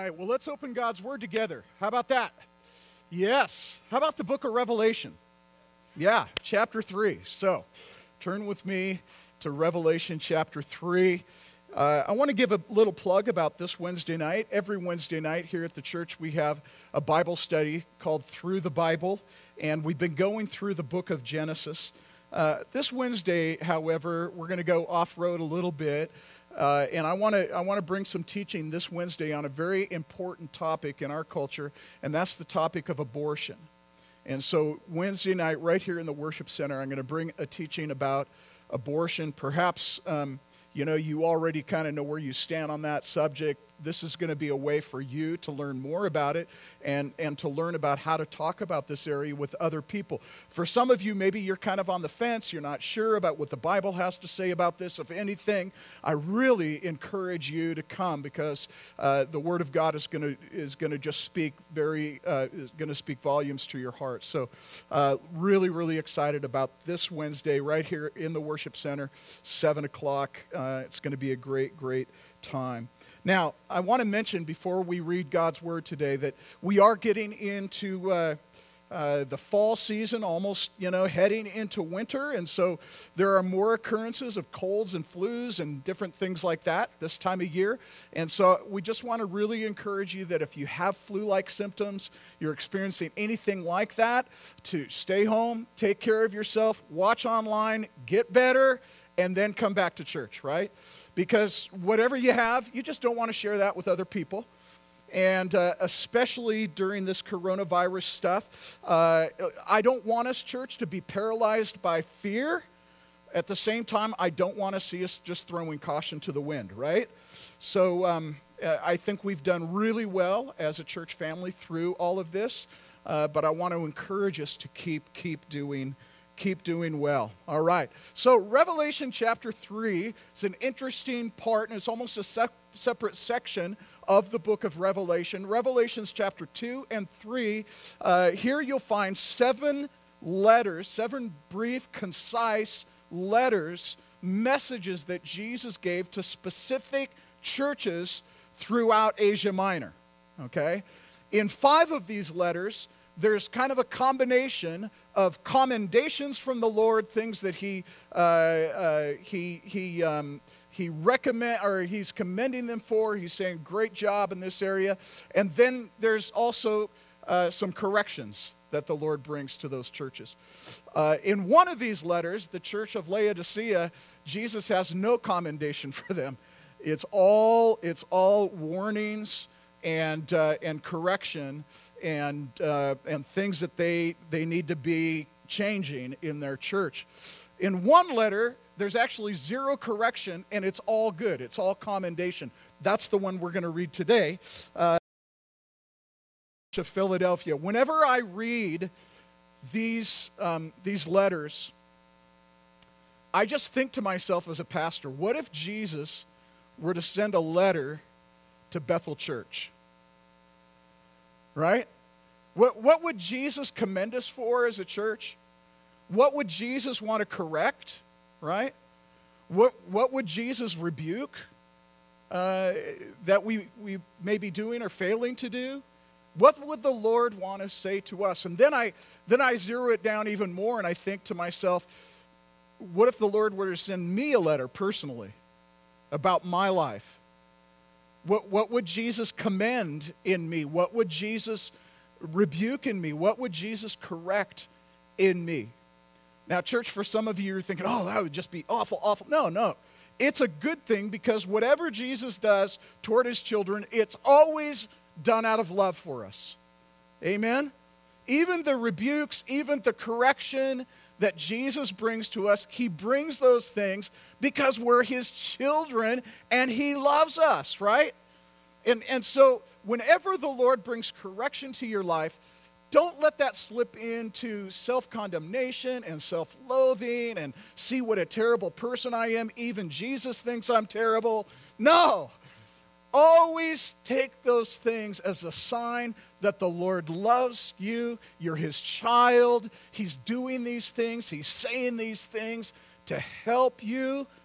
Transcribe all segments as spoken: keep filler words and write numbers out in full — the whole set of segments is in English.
right, well, let's open God's Word together. How about that? Yes. How about the book of Revelation? Yeah, chapter three. So, turn with me to Revelation chapter three. Uh, I want to give a little plug about this Wednesday night. Every Wednesday night here at the church, we have a Bible study called Through the Bible, and we've been going through the book of Genesis. Uh, this Wednesday, however, we're going to go off-road a little bit. Uh, and I want to I want to bring some teaching this Wednesday on a very important topic in our culture, and that's the topic of abortion. And so Wednesday night, right here in the worship center, I'm going to bring a teaching about abortion. Perhaps, um, you know, you already kind of know where you stand on that subject. This is going to be a way for you to learn more about it and, and to learn about how to talk about this area with other people. For some of you, maybe you're kind of on the fence. You're not sure about what the Bible has to say about this. If anything, I really encourage you to come because uh, the Word of God is going to is going to just speak very uh, is going to speak volumes to your heart. So, uh, really, really excited about this Wednesday right here in the worship center, seven o'clock. Uh, it's going to be a great, great time. Now, I want to mention before we read God's Word today that we are getting into uh, uh, the fall season, almost, you know, heading into winter. And so there are more occurrences of colds and flus and different things like that this time of year. And so we just want to really encourage you that if you have flu-like symptoms, you're experiencing anything like that, to stay home, take care of yourself, watch online, get better, and then come back to church, right? Because whatever you have, you just don't want to share that with other people. And uh, especially during this coronavirus stuff, uh, I don't want us, church, to be paralyzed by fear. At the same time, I don't want to see us just throwing caution to the wind, right? So um, I think we've done really well as a church family through all of this. Uh, but I want to encourage us to keep, keep doing Keep doing well. All right. So Revelation chapter three is an interesting part, and it's almost a se- separate section of the book of Revelation. Revelations chapter two and three, uh, here you'll find seven letters, seven brief, concise letters, messages that Jesus gave to specific churches throughout Asia Minor. Okay? In five of these letters, there's kind of a combination of commendations from the Lord, things that he uh, uh, he he um, he recommend or he's commending them for. He's saying, "Great job in this area," and then there's also uh, some corrections that the Lord brings to those churches. Uh, in one of these letters, the church of Laodicea, Jesus has no commendation for them. It's all it's all warnings and uh, and correction. And uh, and things that they, they need to be changing in their church. In one letter, there's actually zero correction, and it's all good. It's all commendation. That's the one we're going to read today. Uh, to Philadelphia. Whenever I read these um, these letters, I just think to myself as a pastor, what if Jesus were to send a letter to Bethel Church? Right? What, what would Jesus commend us for as a church? What would Jesus want to correct? Right? What, what would Jesus rebuke uh, that we, we may be doing or failing to do? What would the Lord want to say to us? And then I, then I zero it down even more and I think to myself, what if the Lord were to send me a letter personally about my life? What, what would Jesus commend in me? What would Jesus rebuke in me? What would Jesus correct in me? Now, church, for some of you, you're thinking, oh, that would just be awful, awful. No, no. It's a good thing because whatever Jesus does toward his children, it's always done out of love for us. Amen? Even the rebukes, even the correction that Jesus brings to us, he brings those things because we're his children and he loves us, right? And, and so whenever the Lord brings correction to your life, don't let that slip into self-condemnation and self-loathing and see what a terrible person I am. Even Jesus thinks I'm terrible. No. Always take those things as a sign that the Lord loves you. You're his child. He's doing these things. He's saying these things to help you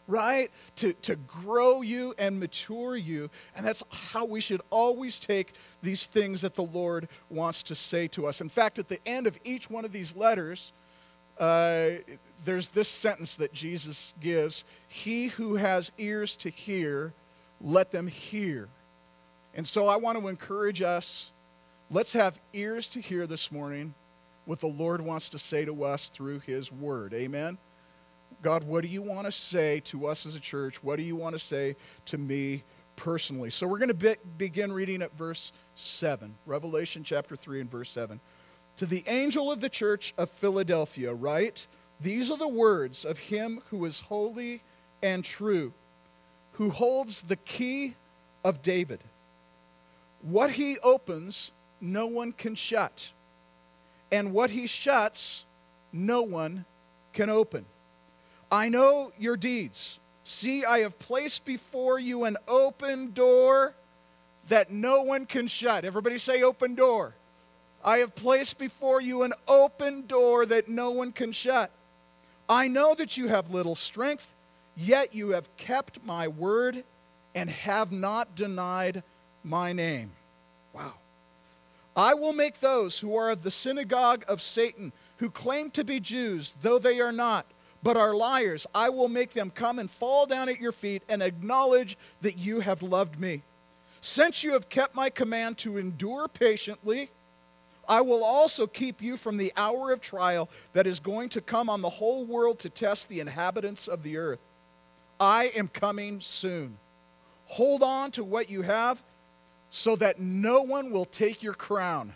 right? To, to grow you and mature you. And that's how we should always take these things that the Lord wants to say to us. In fact, at the end of each one of these letters, uh, there's this sentence that Jesus gives: he who has ears to hear, let them hear. And so I want to encourage us, let's have ears to hear this morning what the Lord wants to say to us through his word. Amen? God, what do you want to say to us as a church? What do you want to say to me personally? So we're going to be- begin reading at verse seven. Revelation chapter three and verse seven. To the angel of the church of Philadelphia write, these are the words of him who is holy and true, who holds the key of David. What he opens, no one can shut, and what he shuts, no one can open. I know your deeds. See, I have placed before you an open door that no one can shut. Everybody say open door. I have placed before you an open door that no one can shut. I know that you have little strength, yet you have kept my word and have not denied my name. Wow. I will make those who are of the synagogue of Satan, who claim to be Jews, though they are not, but are liars, I will make them come and fall down at your feet and acknowledge that you have loved me. Since you have kept my command to endure patiently, I will also keep you from the hour of trial that is going to come on the whole world to test the inhabitants of the earth. I am coming soon. Hold on to what you have so that no one will take your crown.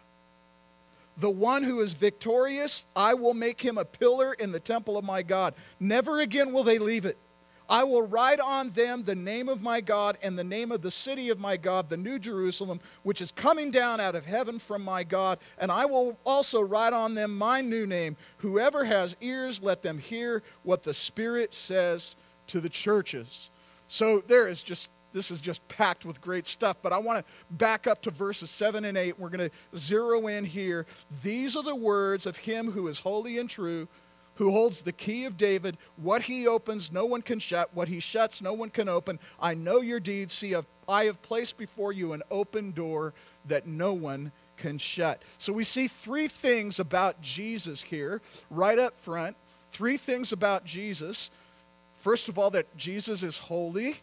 The one who is victorious, I will make him a pillar in the temple of my God. Never again will they leave it. I will write on them the name of my God and the name of the city of my God, the New Jerusalem, which is coming down out of heaven from my God. And I will also write on them my new name. Whoever has ears, let them hear what the Spirit says to the churches. So there is just This is just packed with great stuff, but I want to back up to verses seven and eight. We're going to zero in here. These are the words of him who is holy and true, who holds the key of David. What he opens, no one can shut. What he shuts, no one can open. I know your deeds. See, I have placed before you an open door that no one can shut. So we see three things about Jesus here, right up front. Three things about Jesus. First of all, that Jesus is holy,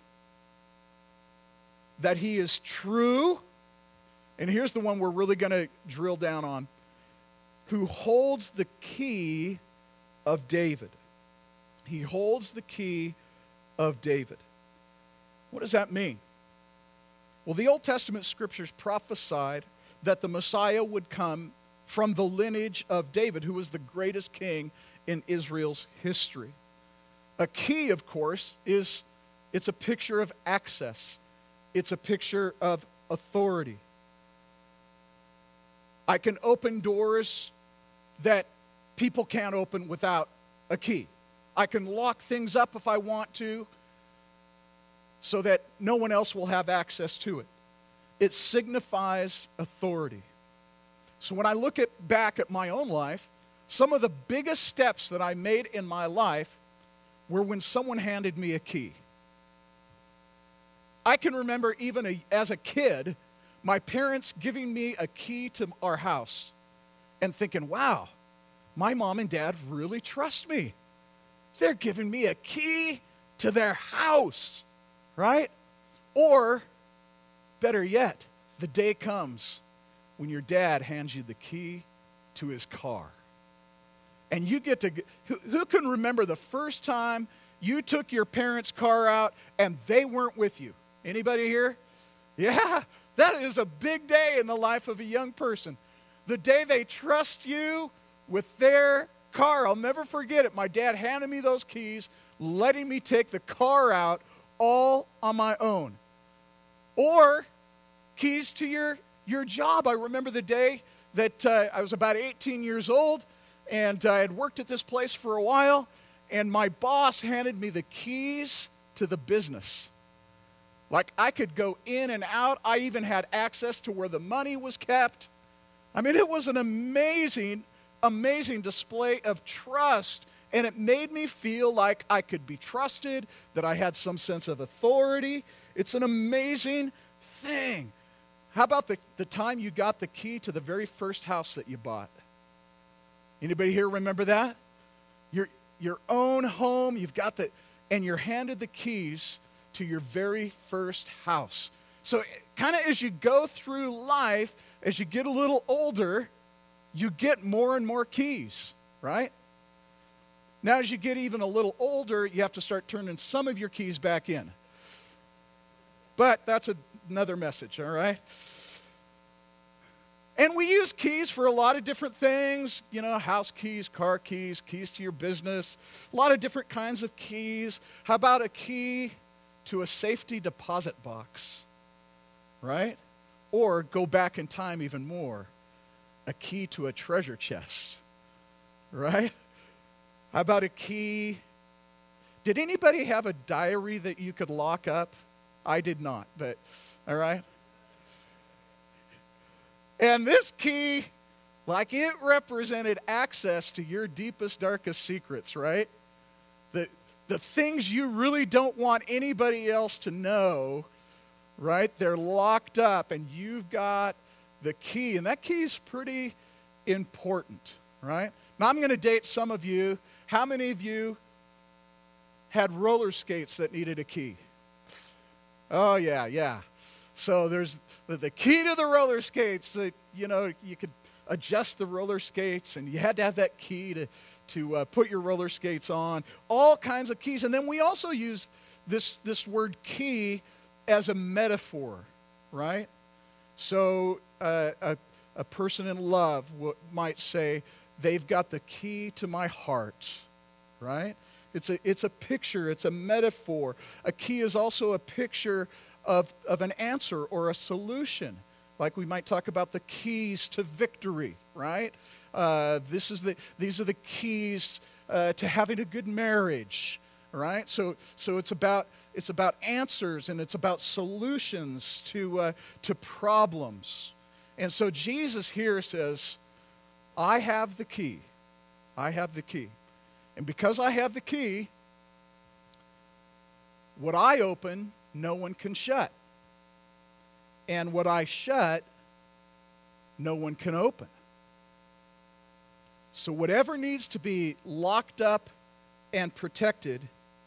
that he is true, and here's the one we're really going to drill down on, who holds the key of David. He holds the key of David. What does that mean? Well, the Old Testament scriptures prophesied that the Messiah would come from the lineage of David, who was the greatest king in Israel's history. A key, of course, is it's a picture of access. It's a picture of authority. I can open doors that people can't open without a key. I can lock things up if I want to so that no one else will have access to it. It signifies authority. So when I look at, back at my own life, some of the biggest steps that I made in my life were when someone handed me a key. I can remember even a, as a kid, my parents giving me a key to our house and thinking, wow, my mom and dad really trust me. They're giving me a key to their house, right? Or, better yet, the day comes when your dad hands you the key to his car. And you get to, who, who can remember the first time you took your parents' car out and they weren't with you? Anybody here? Yeah, that is a big day in the life of a young person. The day they trust you with their car. I'll never forget it. My dad handed me those keys, letting me take the car out all on my own. Or keys to your, your job. I remember the day that uh, I was about eighteen years old, and I had worked at this place for a while, and my boss handed me the keys to the business. Like, I could go in and out. I even had access to where the money was kept. I mean, it was an amazing, amazing display of trust And it made me feel like I could be trusted, that I had some sense of authority. It's an amazing thing. How about the, the time you got the key to the very first house that you bought? Anybody here remember that? Your, your own home, you've got the, and you're handed the keys to your very first house. So kind of as you go through life, as you get a little older, you get more and more keys, right? Now, as you get even a little older, you have to start turning some of your keys back in. But that's a, another message, all right? And we use keys for a lot of different things, you know, house keys, car keys, keys to your business, a lot of different kinds of keys. How about a key to a safety deposit box, right? Or go back in time even more, a key to a treasure chest, right? How about a key? Did anybody have a diary that you could lock up? I did not, but all right. And this key, like it represented access to your deepest, darkest secrets, right? The, the things you really don't want anybody else to know, right? They're locked up and you've got the key. And that key is pretty important, right? Now I'm going to date some of you. How many of you had roller skates that needed a key? Oh, yeah, yeah. So there's the, the key to the roller skates that, you know, you could adjust the roller skates and you had to have that key to, to uh, put your roller skates on. All kinds of keys. And then we also use this, this word key as a metaphor, right? So uh, a, a person in love w- might say, they've got the key to my heart, right? It's a, it's a picture, it's a metaphor. A key is also a picture of, of an answer or a solution. Like we might talk about the keys to victory, right? Uh, this is the, these are the keys uh, to having a good marriage, right? So, so it's about, it's about answers and it's about solutions to, uh, to problems. And so Jesus here says, I have the key. I have the key. And because I have the key, what I open, no one can shut. And what I shut, no one can open. So whatever needs to be locked up and protected,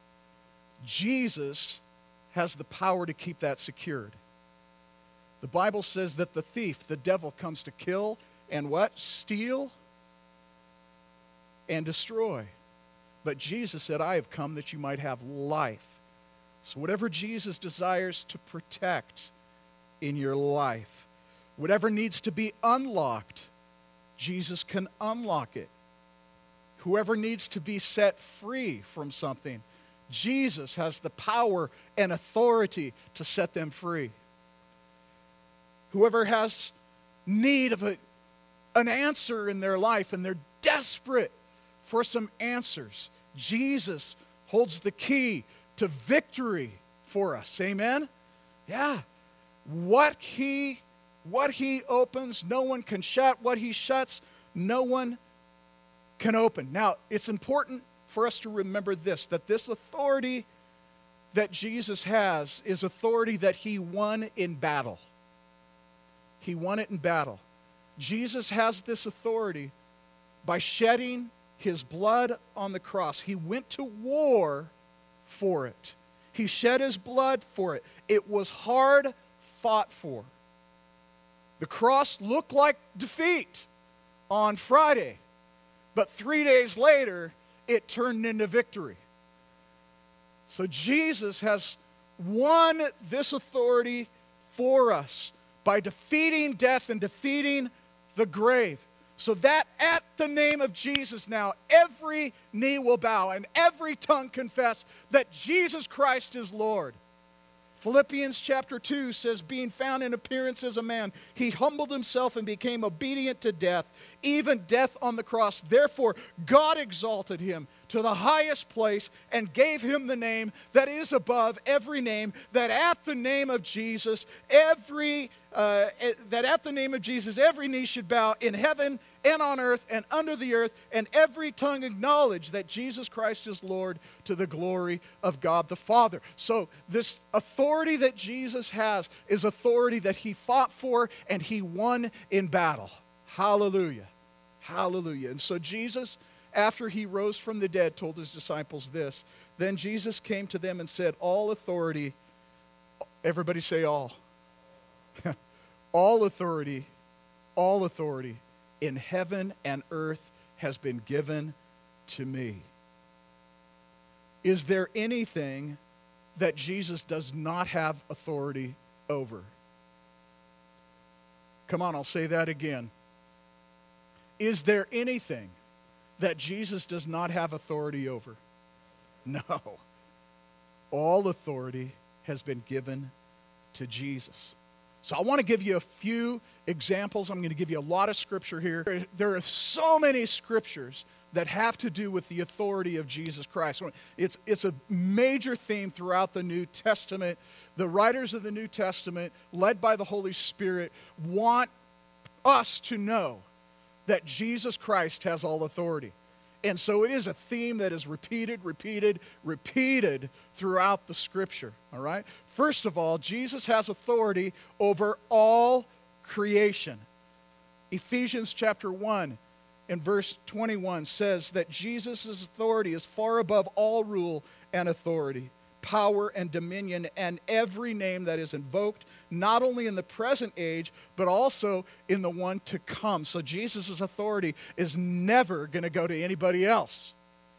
Jesus has the power to keep that secured. The Bible says that the thief, the devil, comes to kill and what? Steal and destroy. But Jesus said, I have come that you might have life. So whatever Jesus desires to protect in your life, whatever needs to be unlocked, Jesus can unlock it. Whoever needs to be set free from something, Jesus has the power and authority to set them free. Whoever has need of a, an answer in their life and they're desperate for some answers, Jesus holds the key to victory for us. Amen? Yeah. What he, what he opens, no one can shut. What he shuts, no one can open. Now, it's important for us to remember this, that this authority that Jesus has is authority that he won in battle. He won it in battle. Jesus has this authority by shedding his blood on the cross. He went to war for it. He shed his blood for it. It was hard fought for. The cross looked like defeat on Friday, but three days later, it turned into victory. So Jesus has won this authority for us by defeating death and defeating the grave. So that at the name of Jesus now, every knee will bow and every tongue confess that Jesus Christ is Lord. Philippians chapter two says, being found in appearance as a man, he humbled himself and became obedient to death, even death on the cross. Therefore, God exalted him to the highest place and gave him the name that is above every name, that at the name of Jesus, every uh, that at the name of Jesus, every knee should bow in heaven and on earth and under the earth, and every tongue acknowledge that Jesus Christ is Lord, to the glory of God the Father. So this authority that Jesus has is authority that he fought for and he won in battle. Hallelujah. Hallelujah. And so Jesus, after he rose from the dead, told his disciples this. Then Jesus came to them and said, all authority, everybody say all. all authority, all authority in heaven and earth has been given to me. Is there anything that Jesus does not have authority over? Come on, I'll say that again. Is there anything that Jesus does not have authority over? No. All authority has been given to Jesus. So I want to give you a few examples. I'm going to give you a lot of scripture here. There are so many scriptures that have to do with the authority of Jesus Christ. It's, it's a major theme throughout the New Testament. The writers of the New Testament, led by the Holy Spirit, want us to know that Jesus Christ has all authority. And so it is a theme that is repeated, repeated, repeated throughout the Scripture, all right? First of all, Jesus has authority over all creation. Ephesians chapter one and verse twenty-one says that Jesus' authority is far above all rule and authority, power and dominion, and every name that is invoked, not only in the present age, but also in the one to come. So Jesus' authority is never going to go to anybody else.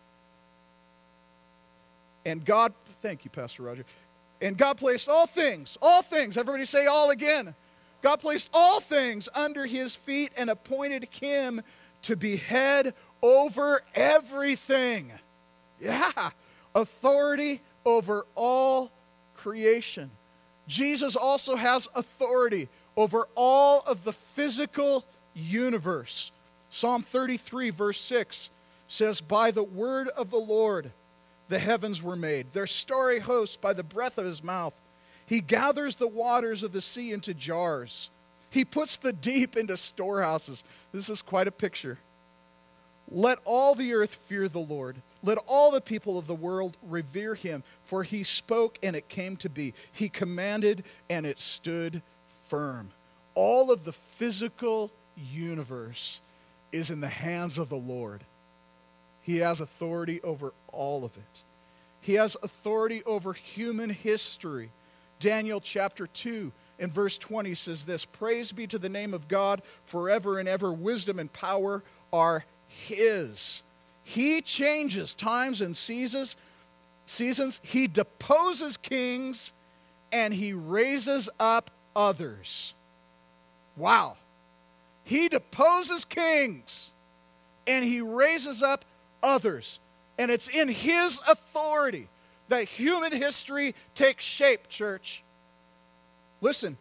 And God, thank you, Pastor Roger. And God placed all things, all things, everybody say all again. God placed all things under his feet and appointed him to be head over everything. Yeah, authority over all creation. Jesus also has authority over all of the physical universe. Psalm thirty-three, verse six says, by the word of the Lord the heavens were made, their starry host by the breath of his mouth. He gathers the waters of the sea into jars. He puts the deep into storehouses. This is quite a picture. Let all the earth fear the Lord. Let all the people of the world revere him, for he spoke and it came to be. He commanded and it stood firm. All of the physical universe is in the hands of the Lord. He has authority over all of it. He has authority over human history. Daniel chapter two and verse twenty says this, praise be to the name of God forever and ever. Wisdom and power are his. He changes times and seasons. Seasons. He deposes kings and he raises up others. Wow. He deposes kings and he raises up others. And it's in his authority that human history takes shape, church. Listen,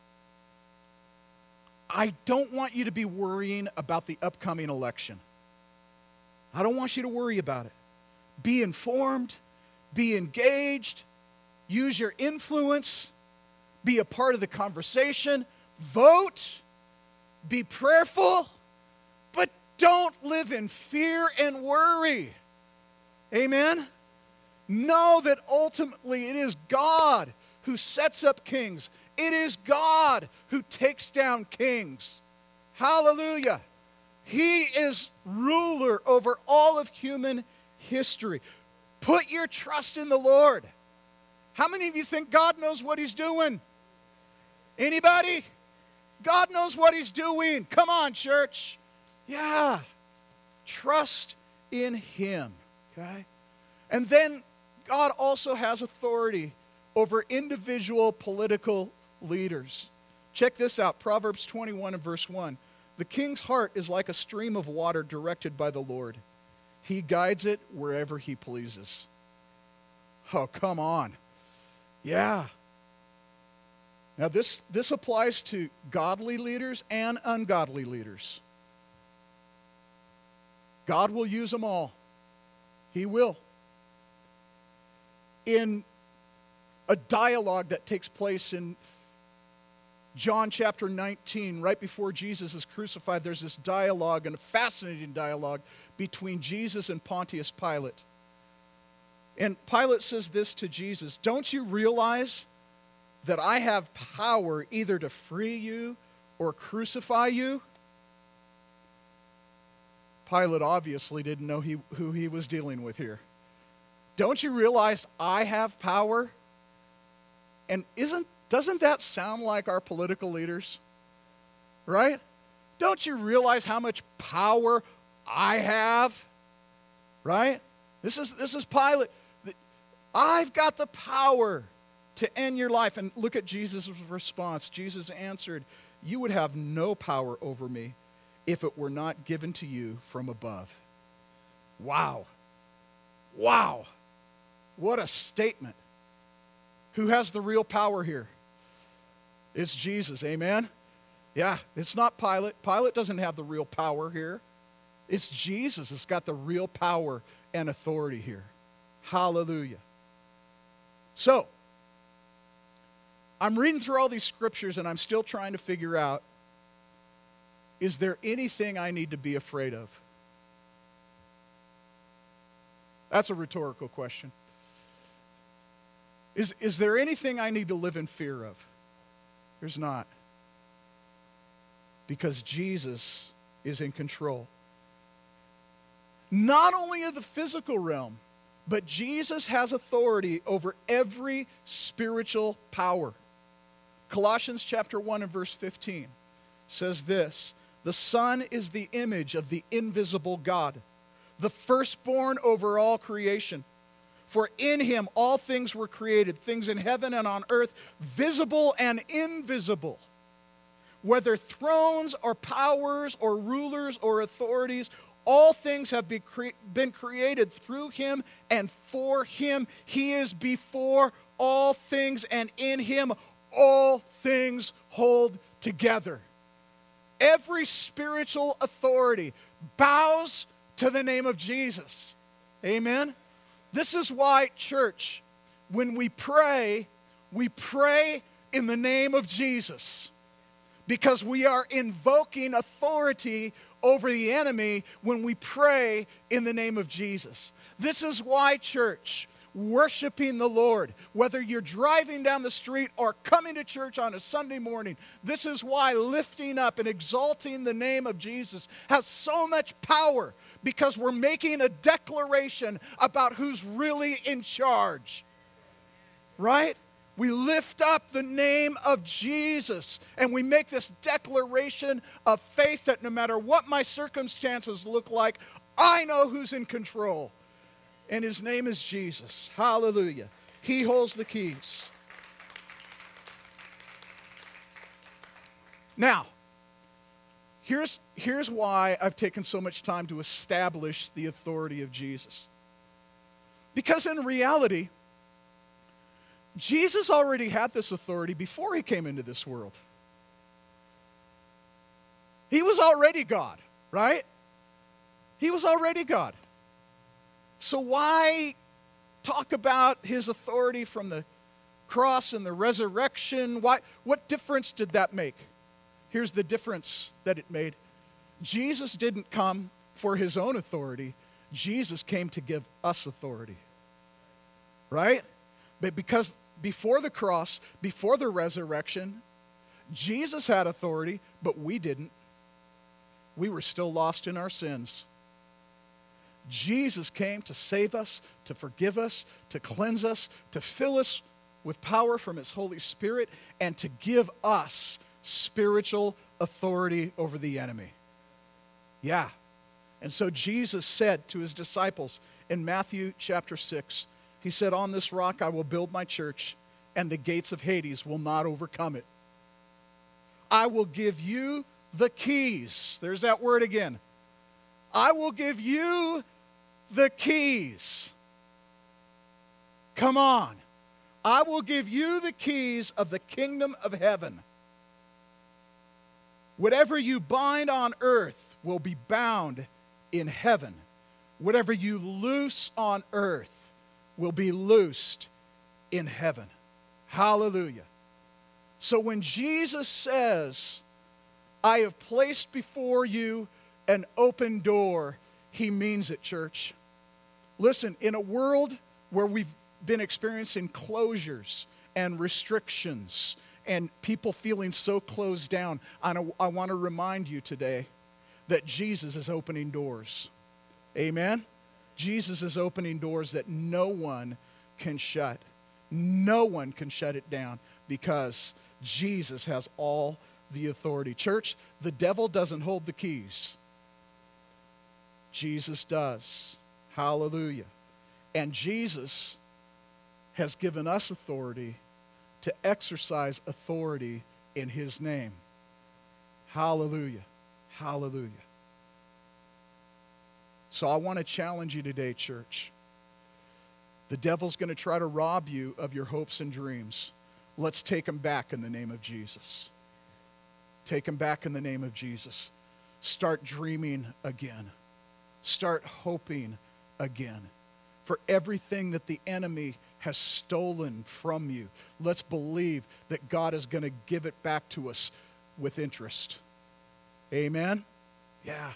I don't want you to be worrying about the upcoming election. I don't want you to worry about it. Be informed, be engaged, use your influence, be a part of the conversation, vote, be prayerful, but don't live in fear and worry. Amen? Know that ultimately it is God who sets up kings. It is God who takes down kings. Hallelujah. He is ruler over all of human history. Put your trust in the Lord. How many of you think God knows what he's doing? Anybody? God knows what he's doing. Come on, church. Yeah. Trust in him. Okay? And then God also has authority over individual political leaders. Check this out. Proverbs twenty-one and verse one. The king's heart is like a stream of water directed by the Lord. He guides it wherever he pleases. Oh, come on. Yeah. Now this, this applies to godly leaders and ungodly leaders. God will use them all. He will. In a dialogue that takes place in John chapter nineteen, right before Jesus is crucified, there's this dialogue, and a fascinating dialogue between Jesus and Pontius Pilate. And Pilate says this to Jesus, "Don't you realize that I have power either to free you or crucify you?" Pilate obviously didn't know he, who he was dealing with here. Don't you realize I have power? And isn't doesn't that sound like our political leaders? Right? Don't you realize how much power I have? Right? This is this is Pilate. I've got the power to end your life. And look at Jesus' response. Jesus answered, "You would have no power over me if it were not given to you from above." Wow. Wow. What a statement. Who has the real power here? It's Jesus, amen? Yeah, it's not Pilate. Pilate doesn't have the real power here. It's Jesus that's got the real power and authority here. Hallelujah. So, I'm reading through all these scriptures and I'm still trying to figure out, is there anything I need to be afraid of? That's a rhetorical question. Is, is there anything I need to live in fear of? There's not. Because Jesus is in control. Not only of the physical realm, but Jesus has authority over every spiritual power. Colossians chapter one and verse fifteen says this, "The Son is the image of the invisible God, the firstborn over all creation. For in him all things were created, things in heaven and on earth, visible and invisible. Whether thrones or powers or rulers or authorities, all things have been, cre- been created through him and for him. He is before all things, and in him all things hold together." Every spiritual authority bows to the name of Jesus. Amen? This is why, church, when we pray, we pray in the name of Jesus. Because we are invoking authority over the enemy when we pray in the name of Jesus. This is why, church, worshiping the Lord, whether you're driving down the street or coming to church on a Sunday morning, this is why lifting up and exalting the name of Jesus has so much power, because we're making a declaration about who's really in charge. Right? We lift up the name of Jesus and we make this declaration of faith that no matter what my circumstances look like, I know who's in control. And his name is Jesus. Hallelujah. He holds the keys. Now, here's, here's why I've taken so much time to establish the authority of Jesus. Because in reality, Jesus already had this authority before he came into this world. He was already God, right? He was already God. So why talk about his authority from the cross and the resurrection? Why, what difference did that make? Here's the difference that it made. Jesus didn't come for his own authority. Jesus came to give us authority. Right? But because before the cross, before the resurrection, Jesus had authority, but we didn't. We were still lost in our sins. Jesus came to save us, to forgive us, to cleanse us, to fill us with power from his Holy Spirit, and to give us spiritual authority over the enemy. Yeah. And so Jesus said to his disciples in Matthew chapter six, he said, "On this rock I will build my church, and the gates of Hades will not overcome it. I will give you the keys." There's that word again. I will give you the keys. Come on. I will give you the keys of the kingdom of heaven. Whatever you bind on earth will be bound in heaven. Whatever you loose on earth will be loosed in heaven. Hallelujah. So when Jesus says, I have placed before you an open door, he means it, church. Listen, in a world where we've been experiencing closures and restrictions and people feeling so closed down, I, I want to remind you today that Jesus is opening doors. Amen? Jesus is opening doors that no one can shut. No one can shut it down because Jesus has all the authority. Church, the devil doesn't hold the keys. Jesus does. Hallelujah. And Jesus has given us authority to exercise authority in his name. Hallelujah. Hallelujah. So I want to challenge you today, church. The devil's going to try to rob you of your hopes and dreams. Let's take them back in the name of Jesus. Take them back in the name of Jesus. Start dreaming again. Start hoping again. For everything that the enemy has stolen from you, let's believe that God is going to give it back to us with interest. Amen? Yeah.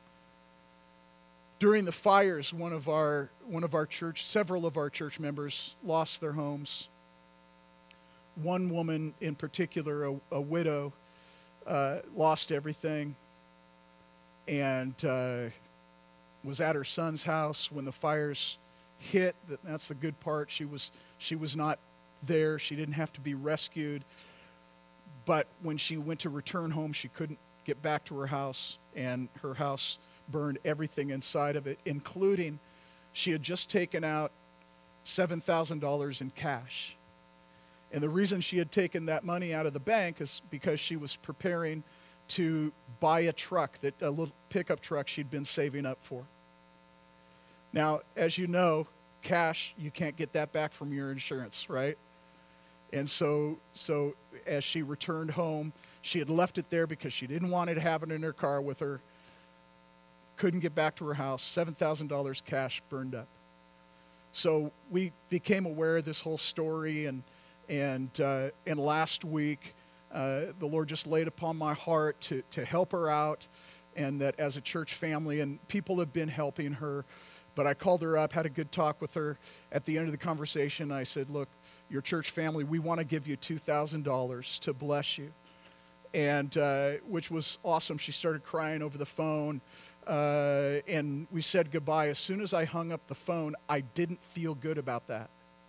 During the fires, one of our one of our church, several of our church members lost their homes. One woman in particular, a, a widow, uh, lost everything and uh, was at her son's house when the fires hit. That's the good part. She was she was not there. She didn't have to be rescued. But when she went to return home, she couldn't get back to her house, and her house burned everything inside of it, including she had just taken out seven thousand dollars in cash. And the reason she had taken that money out of the bank is because she was preparing to buy a truck, that a little pickup truck she'd been saving up for. Now, as you know, cash, you can't get that back from your insurance, right? And so, so as she returned home, she had left it there because she didn't want to have it in her car with her. Couldn't get back to her house. seven thousand dollars cash burned up. So we became aware of this whole story, and and uh, and last week, uh, the Lord just laid upon my heart to to help her out, and that as a church family, and people have been helping her. But I called her up, had a good talk with her. At the end of the conversation, I said, look, your church family, we want to give you two thousand dollars to bless you. And uh, which was awesome. She started crying over the phone. Uh, and we said goodbye. As soon as I hung up the phone, I didn't feel good about that.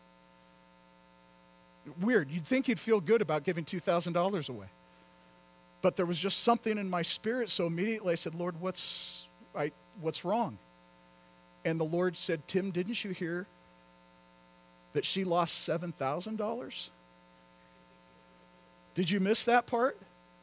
Weird. You'd think you'd feel good about giving two thousand dollars away. But there was just something in my spirit, so immediately I said, Lord, what's, I, what's wrong? And the Lord said, Tim, didn't you hear that she lost seven thousand dollars? Did you miss that part?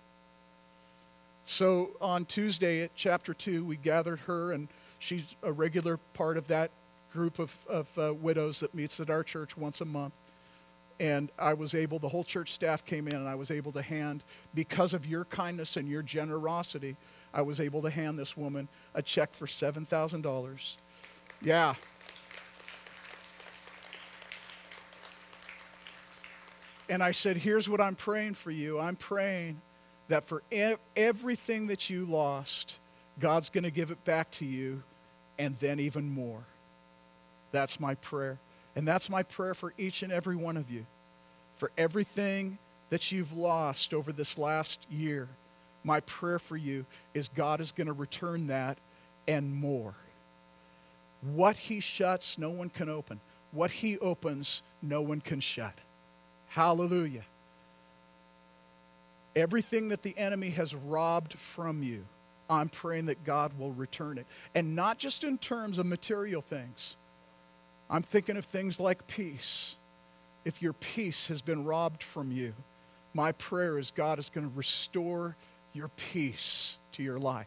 So on Tuesday at chapter two, we gathered her, and she's a regular part of that group of, of uh, widows that meets at our church once a month. And I was able, the whole church staff came in, and I was able to hand, because of your kindness and your generosity, I was able to hand this woman a check for seven thousand dollars. Yeah. And I said, here's what I'm praying for you. I'm praying that for e- everything that you lost, God's going to give it back to you, and then even more. That's my prayer. And that's my prayer for each and every one of you. For everything that you've lost over this last year, my prayer for you is God is going to return that and more. What he shuts, no one can open. What he opens, no one can shut. Hallelujah. Everything that the enemy has robbed from you, I'm praying that God will return it. And not just in terms of material things. I'm thinking of things like peace. If your peace has been robbed from you, my prayer is God is going to restore your peace to your life.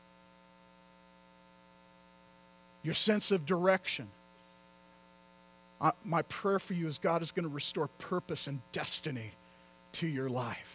Your sense of direction. Uh, my prayer for you is God is going to restore purpose and destiny to your life.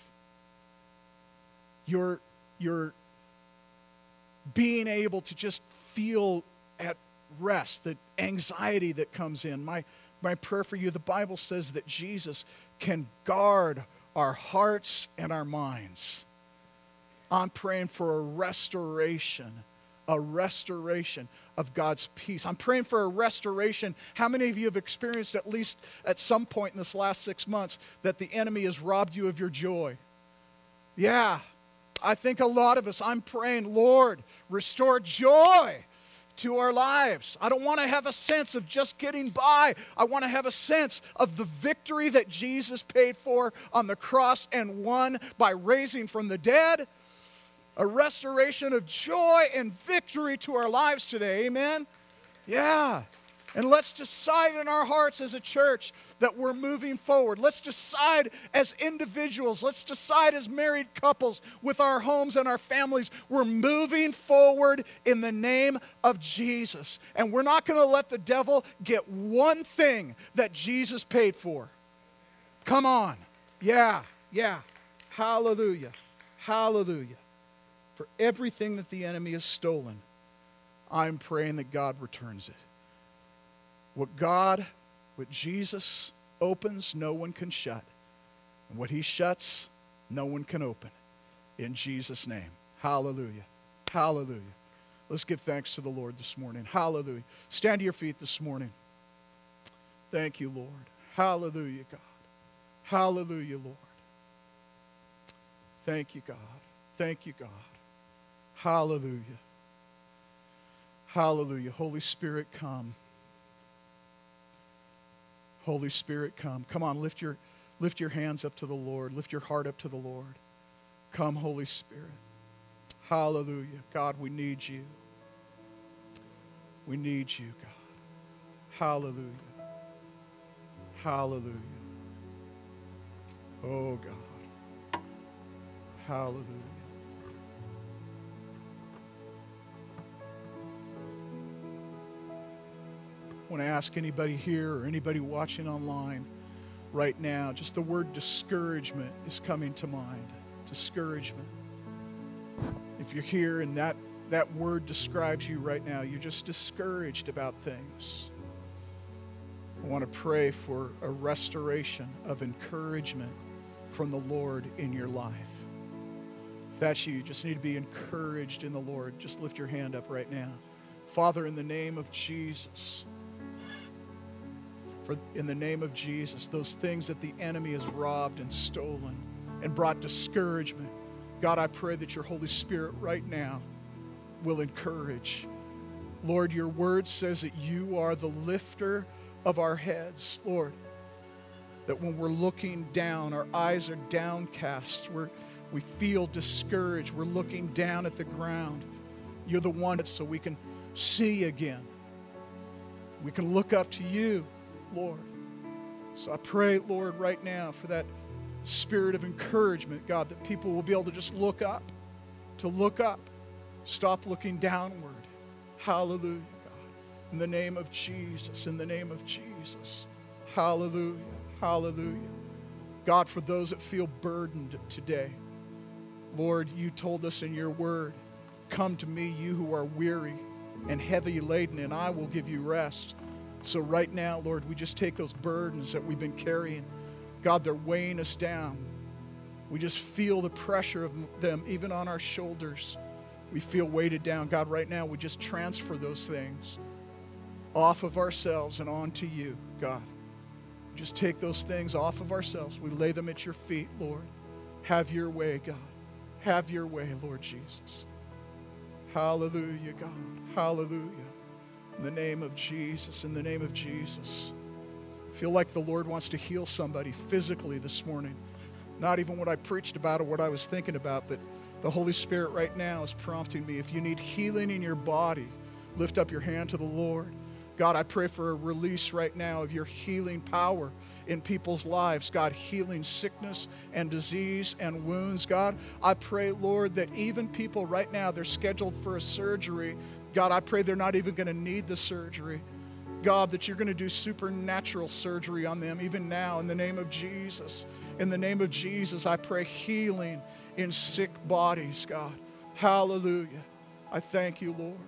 Your, your being able to just feel at rest, the anxiety that comes in. My, my prayer for you, the Bible says that Jesus can guard our hearts and our minds. I'm praying for a restoration, a restoration of God's peace. I'm praying for a restoration. How many of you have experienced at least at some point in this last six months that the enemy has robbed you of your joy? Yeah, I think a lot of us, I'm praying, Lord, restore joy to our lives. I don't want to have a sense of just getting by. I want to have a sense of the victory that Jesus paid for on the cross and won by raising from the dead. A restoration of joy and victory to our lives today. Amen? Yeah. And let's decide in our hearts as a church that we're moving forward. Let's decide as individuals. Let's decide as married couples with our homes and our families. We're moving forward in the name of Jesus. And we're not going to let the devil get one thing that Jesus paid for. Come on. Yeah, yeah. Hallelujah. Hallelujah. For everything that the enemy has stolen, I'm praying that God returns it. What God, what Jesus opens, no one can shut. And what he shuts, no one can open. In Jesus' name. Hallelujah. Hallelujah. Let's give thanks to the Lord this morning. Hallelujah. Stand to your feet this morning. Thank you, Lord. Hallelujah, God. Hallelujah, Lord. Thank you, God. Thank you, God. Hallelujah. Hallelujah. Holy Spirit, come. Holy Spirit, come. Come on, lift your, lift your hands up to the Lord. Lift your heart up to the Lord. Come, Holy Spirit. Hallelujah. God, we need you. We need you, God. Hallelujah. Hallelujah. Oh, God. Hallelujah. I want to ask anybody here or anybody watching online right now, just the word discouragement is coming to mind. Discouragement. If you're here and that, that word describes you right now, you're just discouraged about things. I want to pray for a restoration of encouragement from the Lord in your life. If that's you, you just need to be encouraged in the Lord. Just lift your hand up right now. Father, in the name of Jesus, for in the name of Jesus, those things that the enemy has robbed and stolen and brought discouragement, God, I pray that your Holy Spirit right now will encourage. Lord, your word says that you are the lifter of our heads, Lord, that when we're looking down, our eyes are downcast, we're, we feel discouraged, we're looking down at the ground. You're the one so we can see again. We can look up to you, Lord. So I pray, Lord, right now for that spirit of encouragement, God, that people will be able to just look up, to look up, stop looking downward. Hallelujah, God. In the name of Jesus, in the name of Jesus. Hallelujah, hallelujah. God, for those that feel burdened today, Lord, you told us in your word, come to me, you who are weary and heavy laden, and I will give you rest. So right now, Lord, we just take those burdens that we've been carrying. God, they're weighing us down. We just feel the pressure of them even on our shoulders. We feel weighted down. God, right now, we just transfer those things off of ourselves and onto you, God. Just take those things off of ourselves. We lay them at your feet, Lord. Have your way, God. Have your way, Lord Jesus. Hallelujah, God. Hallelujah. In the name of Jesus, in the name of Jesus. I feel like the Lord wants to heal somebody physically this morning. Not even what I preached about or what I was thinking about, but the Holy Spirit right now is prompting me. If you need healing in your body, lift up your hand to the Lord. God, I pray for a release right now of your healing power in people's lives. God, healing sickness and disease and wounds. God, I pray, Lord, that even people right now, they're scheduled for a surgery. God, I pray they're not even going to need the surgery. God, that you're going to do supernatural surgery on them even now in the name of Jesus. In the name of Jesus, I pray healing in sick bodies, God. Hallelujah. I thank you, Lord.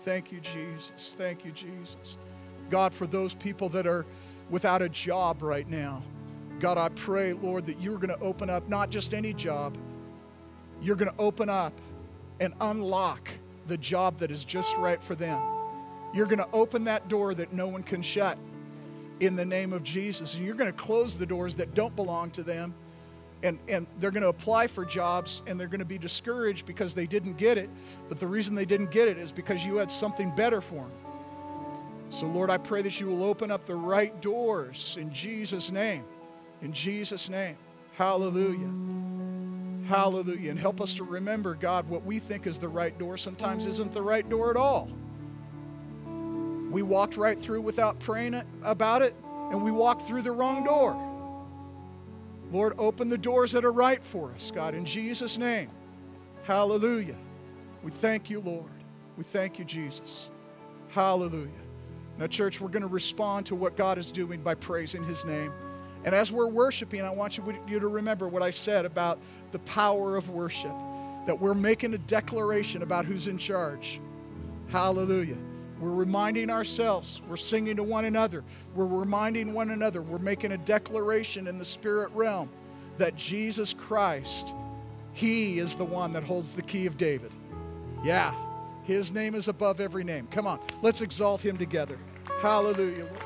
Thank you, Jesus. Thank you, Jesus. God, for those people that are without a job right now, God, I pray, Lord, that you're going to open up not just any job, you're going to open up and unlock the job that is just right for them. You're going to open that door that no one can shut in the name of Jesus. And you're going to close the doors that don't belong to them. And, and they're going to apply for jobs and they're going to be discouraged because they didn't get it. But the reason they didn't get it is because you had something better for them. So, Lord, I pray that you will open up the right doors in Jesus' name. In Jesus' name. Hallelujah. Hallelujah. And help us to remember, God, what we think is the right door sometimes isn't the right door at all. We walked right through without praying about it, and we walked through the wrong door. Lord, open the doors that are right for us, God, in Jesus' name. Hallelujah. We thank you, Lord. We thank you, Jesus. Hallelujah. Now, church, we're going to respond to what God is doing by praising his name. And as we're worshiping, I want you, you to remember what I said about the power of worship, that we're making a declaration about who's in charge. Hallelujah. We're reminding ourselves. We're singing to one another. We're reminding one another. We're making a declaration in the spirit realm that Jesus Christ, he is the one that holds the key of David. Yeah, his name is above every name. Come on, let's exalt him together. Hallelujah.